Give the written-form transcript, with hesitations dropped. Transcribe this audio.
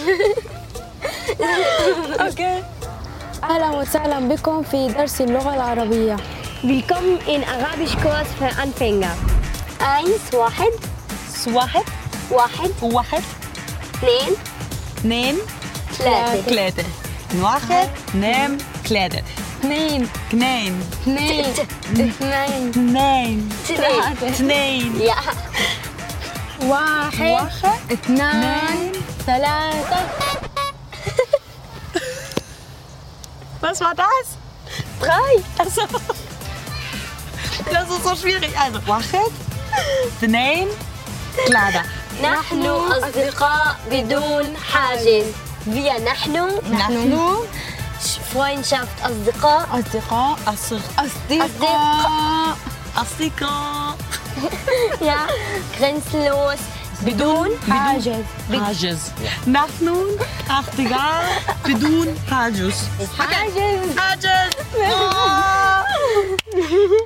اوكي. أهلا وسهلا بكم في درس اللغة العربية. Willkommen in Arabischkurs für Anfänger. 1 1 واحد 1 واحد 2 اثنين 3 ثلاثة. واحد اثنين ثلاثة. اثنين اثنين اثنين اثنين اثنين ثلاثة. اثنين. يا واحد اثنان ثلاثة. Was war das? 3 Also, das ist so schwierig. Also, واحد اثنين ثلاثة. نحن أصدقاء بدون حاجز. Wir نحن Freundschaft أصدقاء أصدقاء أصدقاء ja grenzenlos بدون حاجز. حاجز. نحن أصدقاء بدون حاجز. حاجز حاجز.